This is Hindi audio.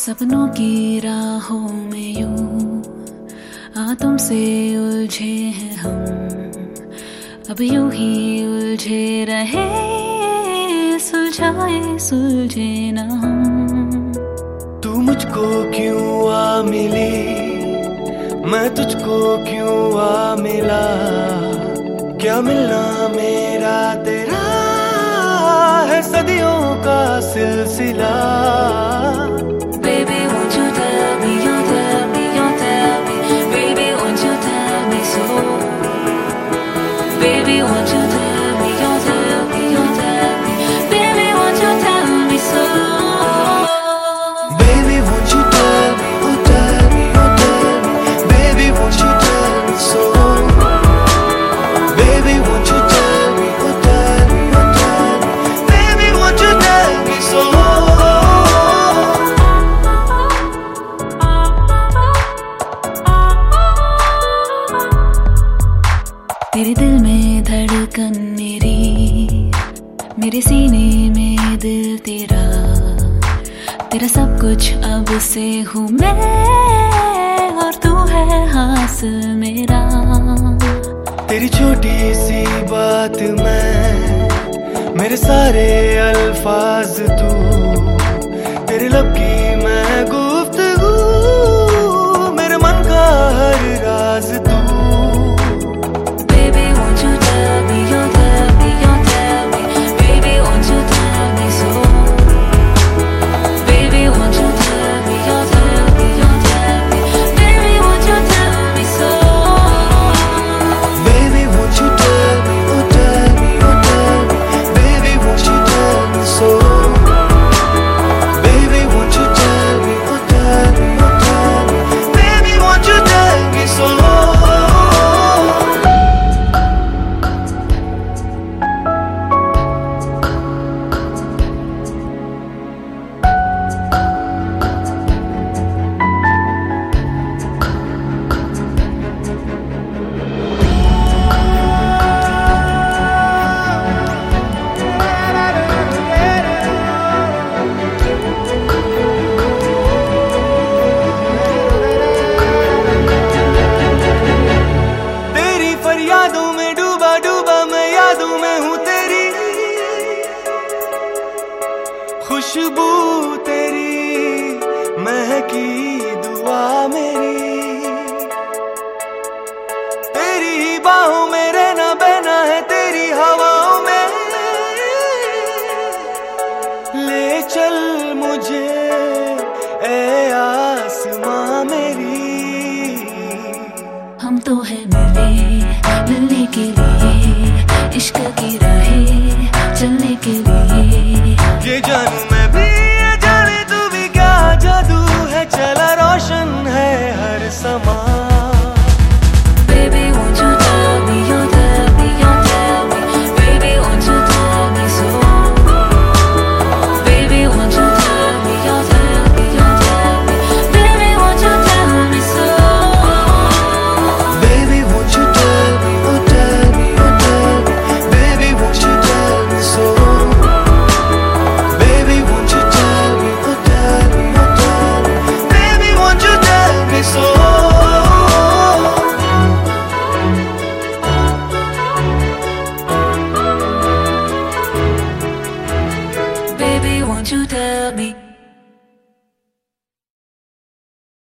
सपनों की राहों में यूं तुमसे उलझे हैं हम, अब यूं ही उलझे रहे, सुलझाए सुलझे ना हम। तू मुझको क्यों आ मिली, मैं तुझको क्यों आ मिला, क्या मिलना मेरा तेरा है सदियों का सिलसिला। Baby, won't you tell me, you tell me, you tell me, baby, won't you tell me so? Baby, won't you tell me, you tell me, you tell me, baby, won't you tell me so? Baby, won't you tell me, oh tell me, oh tell me, baby, won't you tell me so? Baby, won't you tell me, oh tell me, oh tell me, baby, won't you tell me so? तेरे दिल में धड़कन मेरी, मेरे सीने में दिल तेरा, तेरा सब कुछ अब से हूँ मैं और तू है हासिल मेरा। तेरी छोटी सी बात मैं, मेरे सारे अल्फाज तू, तेरे लब की मैं गुफ्तगू, मेरे मन का हर राज तू। Baby, won't you tell me, you tell me, you tell me, baby, won't you tell me so? Baby, won't you tell me, you tell me, you tell me, baby, won't you tell me so? Baby, won't you tell me, oh tell me, oh tell me, baby, won't you tell me so? Baby, won't you tell me, oh tell me, oh tell me, baby, won't you tell me so? यादों में डूबा डूबा मैं, यादों में हूँ तेरी, खुशबू तेरी महकी दुआ मेरी, तेरी ही बाहों में रहना बहना है, तेरी हवाओं में ले चल मुझे ए आसमां मेरी। हम तो है मिलने के लिए, इश्क की राहें चलने के लिए। ये जानू मैं भी, ये जाने तू भी, क्या जादू है चला रोशन है हर समा। Baby, won't you tell me, you tell me, you tell me, baby, won't you tell me so? Baby, won't you tell me, you tell me, you tell me, baby, won't you tell me so? Baby, won't you tell me, oh tell me, oh tell me, baby, won't you tell me so? Baby, won't you tell me, oh tell me, oh tell me, baby, won't you tell me so? Baby, won't you tell me?